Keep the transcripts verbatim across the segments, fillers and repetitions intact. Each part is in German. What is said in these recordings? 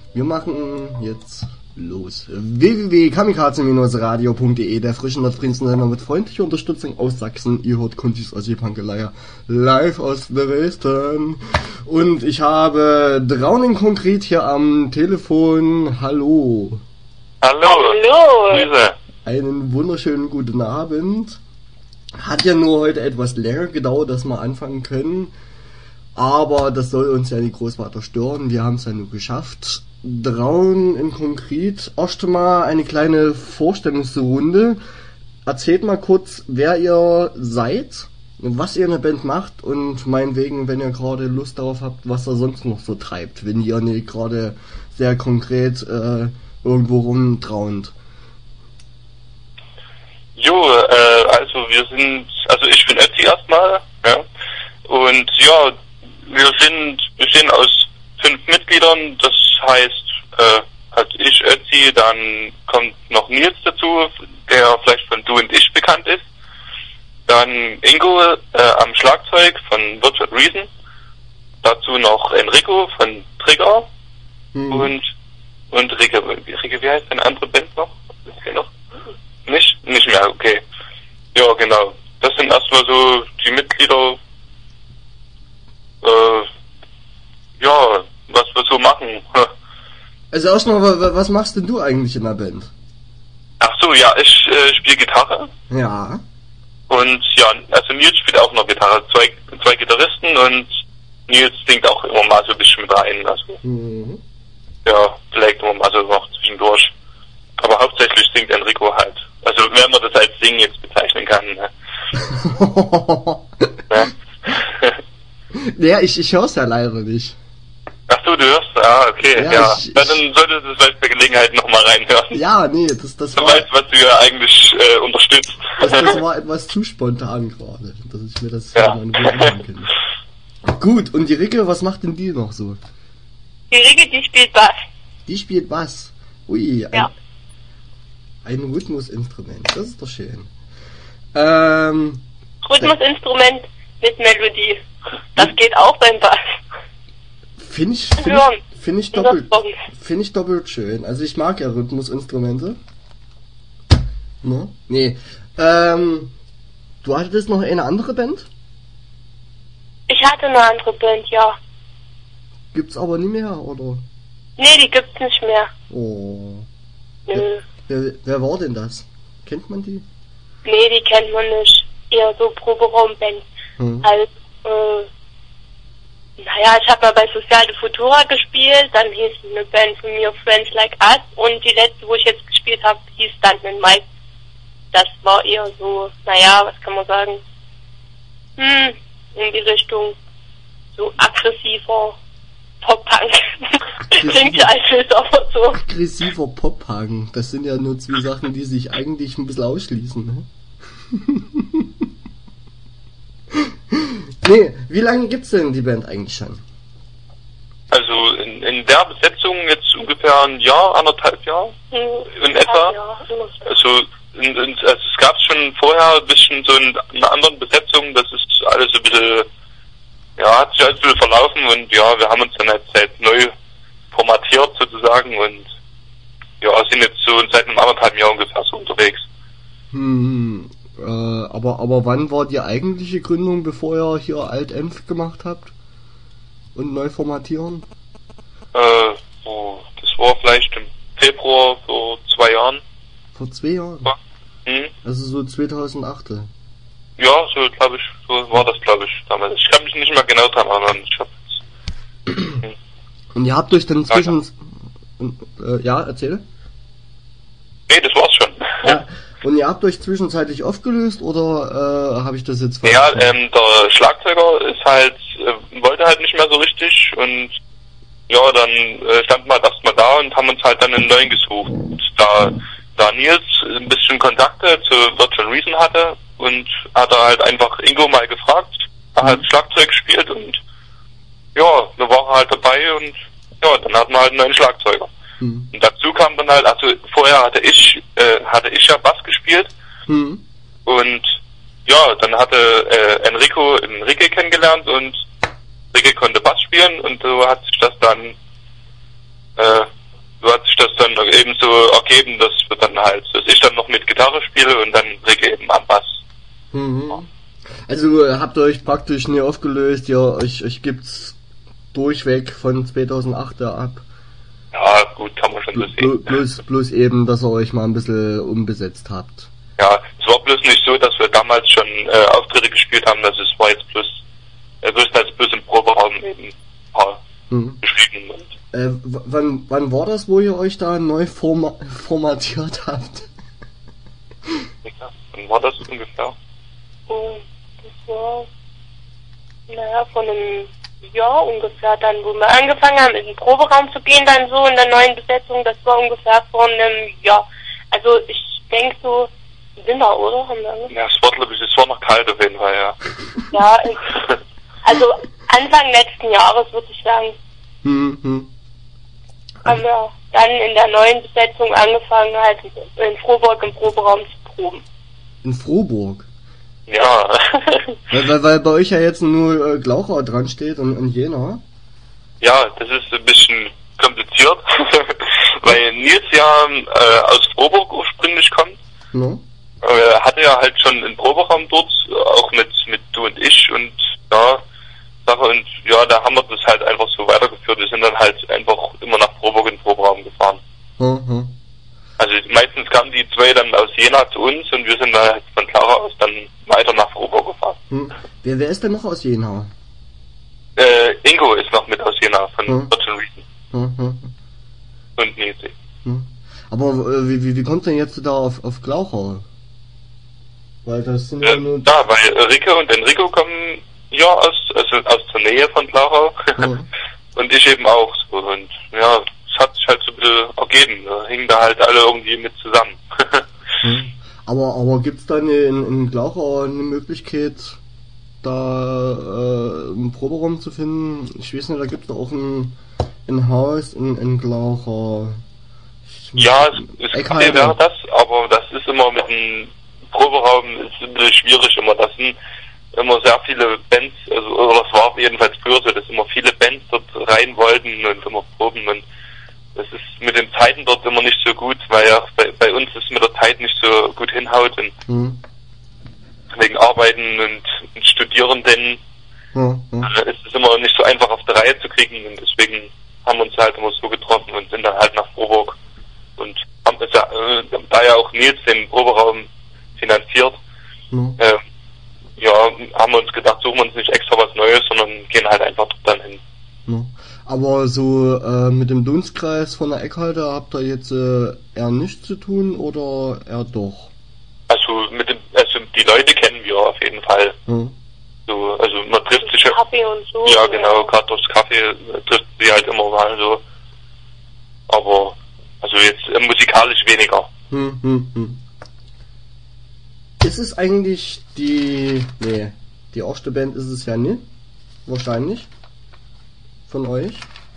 Wir machen jetzt los. w w w punkt kamikaze radio punkt d e, der frischen nordfriedsten Sender mit freundlicher Unterstützung aus Sachsen. Ihr hört Kuntis Ossi-Pankeleier live aus Dresden. Und ich habe Drauning konkret hier am Telefon. Hallo. Hallo. Hallo. Grüße. Einen wunderschönen guten Abend. Hat ja nur heute etwas länger gedauert, dass wir anfangen können. Aber das soll uns ja nicht groß weiter stören. Wir haben es ja nur geschafft. Draun in konkret. Erst mal eine kleine Vorstellungsrunde. Erzählt mal kurz, wer ihr seid, was ihr in der Band macht und meinetwegen, wenn ihr gerade Lust darauf habt, was ihr sonst noch so treibt, wenn ihr nicht gerade sehr konkret äh, irgendwo rumtraunt. Jo, äh, also wir sind, also ich bin Ötzi erstmal, ja, und ja, wir sind, bestehen aus fünf Mitgliedern, das heißt, äh, halt ich, Ötzi, dann kommt noch Nils dazu, der vielleicht von Du und Ich bekannt ist, dann Ingo äh, am Schlagzeug von Virtual Reason, dazu noch Enrico von Trigger hm. und und Ricke, Ricke, wie heißt eine andere Band noch? Ist hier noch? Nicht? Nicht mehr, okay. Ja, genau. Das sind erstmal so die Mitglieder, äh, ja, was wir so machen. Also erstmal, was machst denn du eigentlich in der Band? Ach so, ja, ich äh, spiele Gitarre. Ja. Und ja, also Nils spielt auch noch Gitarre. Zwei, zwei Gitarristen und Nils singt auch immer mal so ein bisschen mit rein. Also, mhm. ja, vielleicht immer mal so noch zwischendurch. Aber hauptsächlich singt Enrico halt. Also wenn man das als Singen jetzt bezeichnen kann. Ne? ja, ich, ich hör's ja leider nicht. Ach so, du hörst? Ah, okay, ja. ja. Ich, dann ich, solltest du vielleicht bei Gelegenheit nochmal reinhören. Ja, nee, das, das du war... Du weißt, was du ja eigentlich äh, unterstützt. Das, das war etwas zu spontan gerade, dass ich mir das ja. mal in Ruhe anhören kann. Gut, und die Ricke, was macht denn die noch so? Die Ricke, die spielt Bass. Die spielt Bass? Ui, ein, ja. ein Rhythmusinstrument, das ist doch schön. Ähm... Rhythmusinstrument mit Melodie. Das geht auch beim Bass. Finde ich, find ich, find ich, doppelt, find ich doppelt schön. Also ich mag ja Rhythmusinstrumente. No? Nee. Ähm, du hattest noch eine andere Band? Ich hatte eine andere Band, ja. Gibt's aber nie mehr, oder? Nee, die gibt's nicht mehr. Oh. Nö. Wer, wer, wer war denn das? Kennt man die? Nee, die kennt man nicht. Eher so Proberaum-Band. Hm. Halt, äh, naja, ich habe mal bei Social de Futura gespielt, dann hieß eine Band von mir Friends Like Us und die letzte, wo ich jetzt gespielt habe, hieß Stuntman Mike. Das war eher so, naja, was kann man sagen, hm, in die Richtung so aggressiver Pop-Punk. Klingt ja als aber so. Aggressiver Pop-Punk, das sind ja nur zwei Sachen, die sich eigentlich ein bisschen ausschließen, ne? Nee, wie lange gibt's denn die Band eigentlich schon? Also in, in der Besetzung jetzt ungefähr ein Jahr, anderthalb Jahre hm, in etwa. Ja, also, in, in, also es gab schon vorher ein bisschen so in einer anderen Besetzung, das ist alles ein bisschen, ja, hat sich alles ein bisschen verlaufen und ja, wir haben uns dann halt seit neu formatiert sozusagen und ja, sind jetzt so seit einem anderthalb Jahr ungefähr so unterwegs. Hm, äh, aber, aber wann war die eigentliche Gründung, bevor ihr hier Alt-Enf gemacht habt? Und neu formatieren? Äh, so, das war vielleicht im Februar vor zwei Jahren. Vor zwei Jahren? Ja. Hm? Also so zweitausendacht? Ja, so glaube ich, so war das glaube ich damals. Ich kann mich nicht mehr genau dran erinnern. Ich hab jetzt, hm. Und ihr habt euch dann zwischen... Ja, äh, ja erzähle? Nee, das war's schon. Ja. Und ihr habt euch zwischenzeitlich aufgelöst oder äh, habe ich das jetzt falsch? Ja, ähm, der Schlagzeuger ist halt, äh, wollte halt nicht mehr so richtig und ja, dann äh, standen wir halt erstmal da und haben uns halt dann einen neuen gesucht. Und da, da Nils ein bisschen Kontakte zu Virtual Reason hatte und hat er halt einfach Ingo mal gefragt, er halt Schlagzeug gespielt und ja, da war er halt dabei und ja, dann hatten wir halt einen neuen Schlagzeuger. Hm. Und dazu kam dann halt, also vorher hatte ich, äh, hatte ich ja Bass gespielt. Hm. Und ja, dann hatte äh, Enrico Enrique kennengelernt und Enrique konnte Bass spielen und so hat sich das dann äh, das dann eben so ergeben, dass wir dann halt, dass ich dann noch mit Gitarre spiele und dann Rick eben am Bass. Mhm. Also habt ihr euch praktisch nie aufgelöst, ja, euch, euch gibt's durchweg von zweitausendacht ab. Ja, gut, kann man schon so Bl sehen. Bloß, bloß eben, dass ihr euch mal ein bisschen umbesetzt habt. Ja, es war bloß nicht so, dass wir damals schon äh, Auftritte gespielt haben, das ist, war jetzt bloß, äh, größtenteils bloß im Proberaum eben ein paar Mhm. geschrieben. Und Äh, wann, wann war das, wo ihr euch da neu forma formatiert habt? ja, wann war das ungefähr? Und das war, naja, von einem Jahr ungefähr dann, wo wir angefangen haben, in den Proberaum zu gehen, dann so in der neuen Besetzung, das war ungefähr vor einem Jahr. Also ich denke so, Winter, oder? Haben wir angefangen? Ja, es war, glaube ich, es war noch kalt auf jeden Fall, ja. Ja, ich, also Anfang letzten Jahres, würde ich sagen, Hm, hm. haben wir dann in der neuen Besetzung angefangen, halt in Frohburg im Proberaum zu proben. In Frohburg? Ja. Weil, weil, weil bei euch ja jetzt nur äh, Glauchau dran steht und, und Jena. Ja, das ist ein bisschen kompliziert, weil Nils ja äh, aus Frohburg ursprünglich kommt. No? Er hatte ja halt schon einen Proberaum dort, auch mit mit du und ich und ja, Sache und ja, da haben wir das halt einfach so weitergeführt. Wir sind dann halt einfach immer nach Frohburg in den Proberaum gefahren. Hm, hm. Also meistens kamen die zwei dann aus Jena zu uns und wir sind dann halt von Clara aus dann weiter nach Frohburg gefahren. Hm. Wer, wer ist denn noch aus Jena? Äh, Ingo ist noch mit aus Jena von Hm. Virgin Reason Hm, hm, und Nils. hm. Aber äh, wie, wie, wie kommt denn jetzt da auf, auf Glauchau? Weil das sind ja Äh, nur... da, weil Rike und Enrico kommen ja aus, also aus der Nähe von Clara Hm. und ich eben auch so und ja, es hat sich halt so ein bisschen ergeben, da hingen da halt alle irgendwie mit zusammen. Hm. Aber, aber gibt's da eine, in, in Glauchau eine Möglichkeit, da äh, einen Proberaum zu finden? Ich weiß nicht, da gibt's da auch ein, ein Haus in, in Glauchau. Ich- Ja, es, es Eckheide. wäre das, aber das ist immer mit dem Proberaum ist ein bisschen schwierig immer. Das sind immer sehr viele Bands, also oder das war jedenfalls früher so, dass immer viele Bands dort rein wollten und immer proben und das ist mit den Zeiten dort immer nicht so gut, weil ja bei, bei uns ist mit der Zeit nicht so gut hinhaut und Hm. wegen Arbeiten und, und Studierenden Ja, ja. äh, ist es immer nicht so einfach auf der Reihe zu kriegen und deswegen haben wir uns halt immer so getroffen und sind dann halt nach Frohburg und haben das ja, äh, da ja auch Nils den Proberaum finanziert, Ja. äh, ja, haben wir uns gedacht, suchen wir uns nicht extra was Neues, sondern gehen halt einfach dort dann hin. Ja. Aber so äh, mit dem Dunstkreis von der Eckhalter habt ihr jetzt äh, eher nichts zu tun oder eher doch? Also mit dem, also die Leute kennen wir auf jeden Fall. Ja. So, also man trifft sich ja, Kaffee und so. ja genau, gerade durchs Kaffee äh, trifft sie halt immer mal so. Aber also jetzt äh, musikalisch weniger. Hm, hm, hm. Ist es eigentlich die... Nee, die erste Band ist es ja nicht. Wahrscheinlich. Von euch.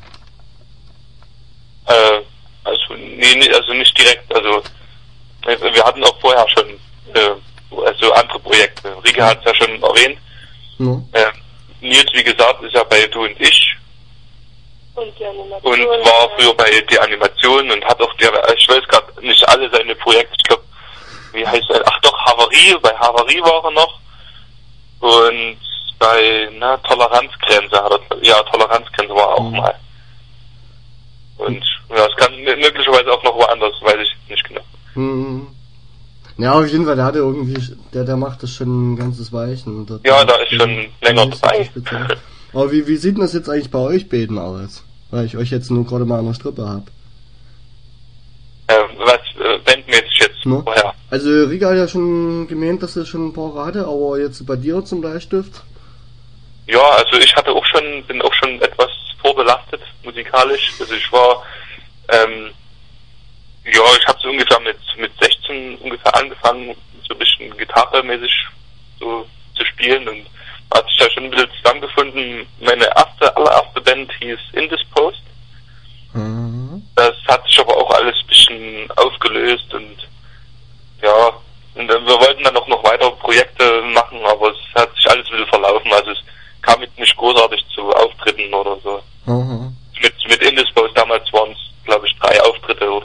Äh, also nee, nee, also nicht direkt, also äh, wir hatten auch vorher schon äh, also andere Projekte. Rike hat es ja schon erwähnt. Ja. Äh, Nils, wie gesagt, ist ja bei Du und Ich Und die Animation. und war früher bei die Animation und hat auch der, ich weiß gerade nicht alle seine Projekte, ich glaube, wie heißt er? Ach doch, Havarie, bei Havarie war er noch. Und bei, na, Toleranzgrenze hat er, ja, Toleranzgrenze war er auch Mhm. mal. Und, ja, es kann möglicherweise auch noch woanders, weiß ich nicht genau. Hm. Ja, auf jeden Fall, der hat ja irgendwie, der, der macht das schon ein ganzes Weichen. Das- Ja, da ist schon länger das ist dabei. speziell. Aber wie, wie sieht denn das jetzt eigentlich bei euch beiden aus? Weil ich euch jetzt nur gerade mal an der Strippe hab. Äh, was, äh, bandmäßig jetzt Ne? vorher. Also Rika hat ja schon gemeint, dass er schon ein paar hatte, aber jetzt bei dir zum Bleistift? Ja, also ich hatte auch schon, bin auch schon etwas vorbelastet musikalisch. Also ich war, ähm, ja, ich habe so ungefähr mit mit sechzehn ungefähr angefangen, so ein bisschen gitarremäßig so zu spielen und hat sich da schon ein bisschen zusammengefunden. Meine erste, allererste Band hieß Indisposed. Mhm. Das hat sich aber auch alles ein bisschen aufgelöst und ja, und dann, wir wollten dann auch noch weitere Projekte machen, aber es hat sich alles ein bisschen verlaufen. Also es kam jetzt nicht großartig zu Auftritten oder so. Mhm. Mit mit Indisposed damals waren es, glaube ich, drei Auftritte oder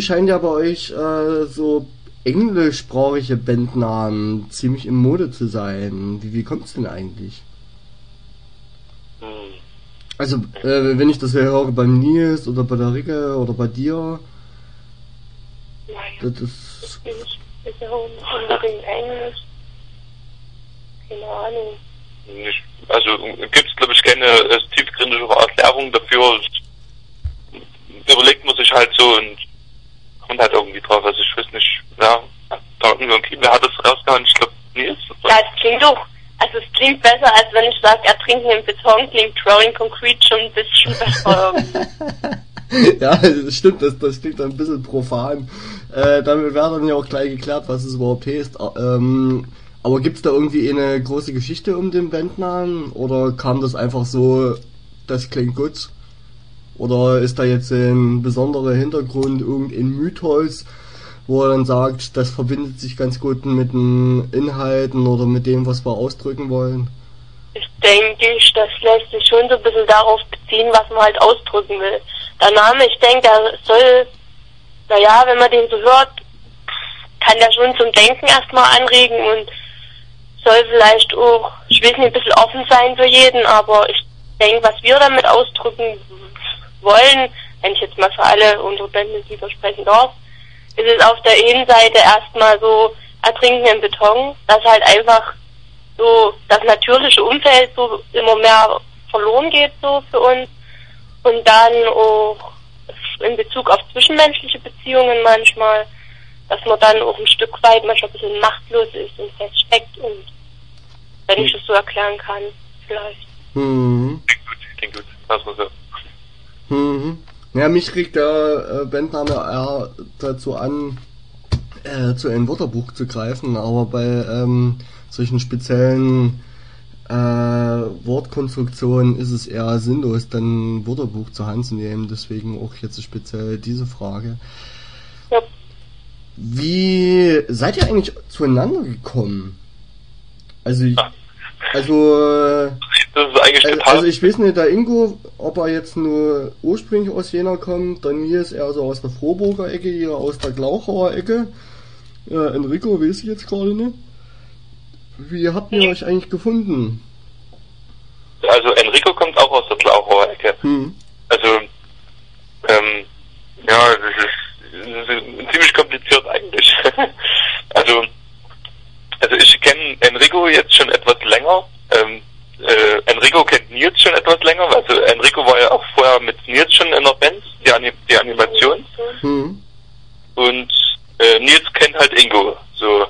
scheint ja bei euch äh, so englischsprachige Bandnamen ziemlich in Mode zu sein. Wie, wie kommt's denn eigentlich? Hm. Also, äh, wenn ich das höre beim Nils oder bei der Ricke oder bei dir, Naja, das ist... ich ist ja auch nicht unbedingt Englisch. Keine Ahnung. Nicht, also gibt es, glaube ich, keine äh, tiefgründigere Erklärung dafür. Überlegt man sich halt so und kommt halt irgendwie drauf. Also ich weiß nicht, ja, da irgendwie, wer hat das rausgehauen? Ich glaube, Nils. Ja, es klingt doch, also es klingt besser, als wenn ich sage, ertrinken im Beton, klingt Throwing Concrete schon ein bisschen besser irgendwie. Ja, das stimmt, das, das klingt ein bisschen profan. Äh, damit wäre dann ja auch gleich geklärt, was es überhaupt heißt. Ähm, aber gibt's da irgendwie eine große Geschichte um den Bandnamen? Oder kam das einfach so, das klingt gut? Oder ist da jetzt ein besonderer Hintergrund, irgendein Mythos, wo er dann sagt, das verbindet sich ganz gut mit den Inhalten oder mit dem, was wir ausdrücken wollen? Ich denke, das lässt sich schon so ein bisschen darauf beziehen, was man halt ausdrücken will. Der Name, ich denke, der soll, naja, wenn man den so hört, kann der schon zum Denken erstmal anregen und soll vielleicht auch, ich weiß nicht, ein bisschen offen sein für jeden, aber ich denke, was wir damit ausdrücken wollen, wenn ich jetzt mal für alle unsere Bandmitglieder sprechen darf, ist es auf der einen Seite erstmal so Ertrinken im Beton, dass halt einfach so das natürliche Umfeld so immer mehr verloren geht so für uns und dann auch in Bezug auf zwischenmenschliche Beziehungen manchmal, dass man dann auch ein Stück weit manchmal ein bisschen machtlos ist und feststeckt und wenn ich es so erklären kann, vielleicht. Hm. Klingt gut, klingt gut, lass mal so. Hm. Ja, mich regt der äh, Bandname eher dazu an, äh, zu einem Wörterbuch zu greifen, aber bei ähm, solchen speziellen äh, Wortkonstruktionen ist es eher sinnlos, dann ein Wörterbuch zur Hand zu nehmen, deswegen auch jetzt speziell diese Frage. Ja. Wie seid ihr eigentlich zueinander gekommen? Also, also, Das ist eigentlich also, total. also ich weiß nicht, der Ingo, ob er jetzt nur ursprünglich aus Jena kommt, dann Nils eher so aus der Vorburger Ecke, hier aus der Glauchauer Ecke. Äh, Enrico weiß ich jetzt gerade nicht. Wie habt ihr euch eigentlich gefunden? Also Enrico kommt auch aus der Glauchauer Ecke. Hm. Also, ähm, ja, das ist, das ist ziemlich kompliziert eigentlich. also, also ich kenne Enrico jetzt schon etwas länger. Ähm, äh, Enrico kennt Nils schon etwas länger. Also Enrico war ja auch vorher mit Nils schon in der Band, die, Anim- die Animation. Hm. Und äh, Nils kennt halt Ingo. So.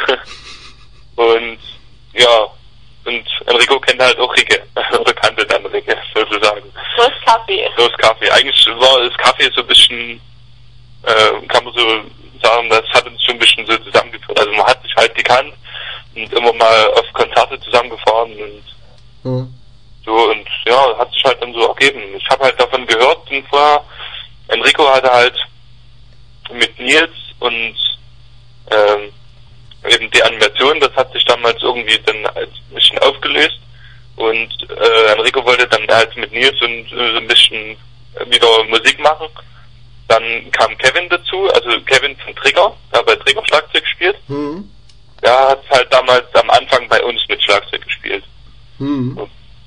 Und ja, und Enrico kennt halt auch Ricke. Oder kannte dann Ricke, sozusagen. Los Kaffee. Los Kaffee. Eigentlich war das Kaffee so ein bisschen, äh, kann man so sagen, das hat uns schon ein bisschen so zusammengeführt. Also man hat sich halt gekannt und immer mal auf Konzerte zusammengefahren und Hm. so, und ja, hat sich halt dann so ergeben. Ich habe halt davon gehört und vorher, Enrico hatte halt mit Nils und ähm, eben die Animation, das hat sich damals irgendwie dann halt ein bisschen aufgelöst und äh, Enrico wollte dann halt mit Nils und äh, so ein bisschen wieder Musik machen. Dann kam Kevin dazu, also Kevin von Trigger, der bei Trigger Schlagzeug gespielt. Hm. Der hat halt damals am Anfang bei uns mit Schlagzeug gespielt. Hm.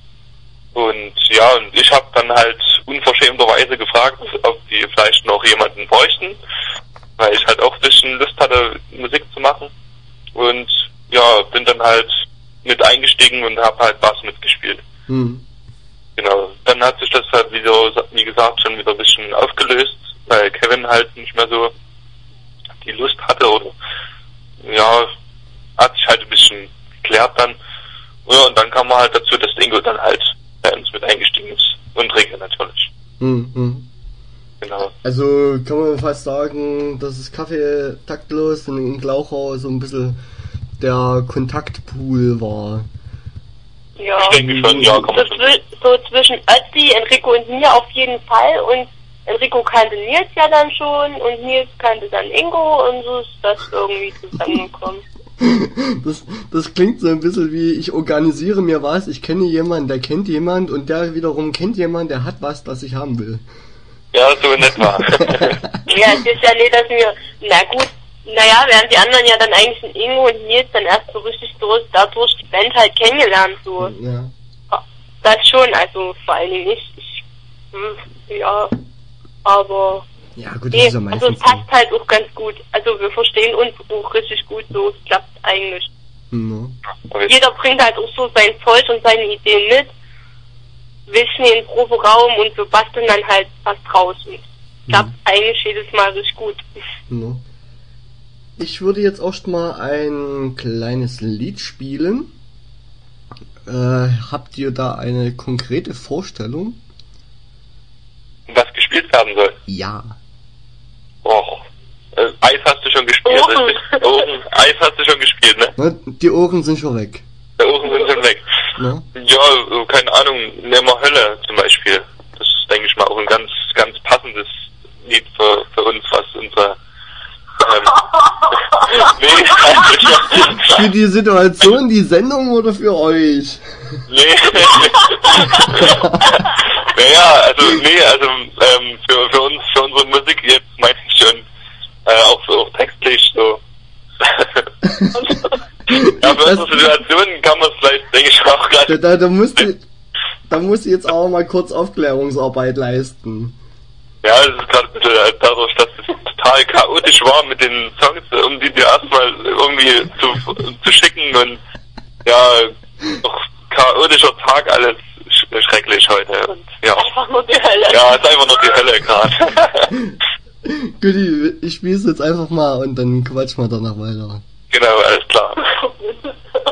Und ja, und ich habe dann halt unverschämterweise gefragt, ob die vielleicht noch jemanden bräuchten, weil ich halt auch ein bisschen Lust hatte, Musik zu machen. Und ja, bin dann halt mit eingestiegen und habe halt Bass mitgespielt. Hm. Genau. Dann hat sich das halt wieder, wie gesagt, schon wieder ein bisschen aufgelöst, weil Kevin halt nicht mehr so die Lust hatte oder ja, hat sich halt ein bisschen geklärt dann. Ja, und dann kam man halt dazu, dass Ingo dann halt bei uns mit eingestiegen ist. Und Ricke natürlich. Hm. Hm. Genau. Also kann man fast sagen, dass das Kaffee taktlos in Glauchau so ein bisschen der Kontaktpool war. Ja. Ich denke schon, ja, kann So, man schon. zwi- so zwischen Ötzi, Enrico und mir auf jeden Fall und Enrico kannte Nils ja dann schon und Nils kannte dann Ingo und so ist das irgendwie zusammengekommen. Das, das klingt so ein bisschen wie, ich organisiere mir was, ich kenne jemanden, der kennt jemand und der wiederum kennt jemanden, der hat was, das ich haben will. Ja, so in etwa. Ja, es ist ja nicht, dass wir, na gut, naja, während die anderen ja dann eigentlich in Ingo und Nils dann erst so richtig durch, dadurch die Band halt kennengelernt, so. Ja. Das schon, also vor allen Dingen nicht, ich, hm, ja, aber, Ja, gut, das nee, ist ja meistens also es passt halt auch ganz gut, also wir verstehen uns auch richtig gut, so, es klappt eigentlich. No. Jeder bringt halt auch so sein Zeug und seine Ideen mit, wischen in den Proberaum und wir basteln dann halt was draus. Und klappt mhm. eigentlich jedes Mal richtig gut. No. Ich würde jetzt erst mal ein kleines Lied spielen. Äh, habt ihr da eine konkrete Vorstellung? Was gespielt werden soll? Ja. Och. Äh, Eis hast du schon gespielt. Ohren. Ohren. Eis hast du schon gespielt, ne? Ne, die Ohren sind schon weg. Die Ohren sind schon weg. Ne? Ja, keine Ahnung, nehmen wir Hölle zum Beispiel. Das ist, denke ich mal, auch ein ganz, ganz passendes Lied für, für uns, was unsere ähm, nee, für die Situation, die Sendung oder für euch? Nee. Naja, also nee, also ähm, für, für uns, für unsere Musik jetzt meine ich schon, äh, auch, so, auch textlich so. Ja, für unsere Situation kann man es vielleicht, denke ich, auch gerade. Da, da, da musst du, da musst du jetzt auch mal kurz Aufklärungsarbeit leisten. Ja, es ist gerade äh, dadurch, dass es total chaotisch war mit den Songs, um die dir erstmal irgendwie zu, zu schicken und ja, doch chaotischer Tag, alles sch- schrecklich heute und ja. Einfach nur die Hölle. Ja, es ist einfach nur die Hölle gerade. Guti, ich spiel's jetzt einfach mal und dann quatschen wir danach weiter. Genau, alles klar.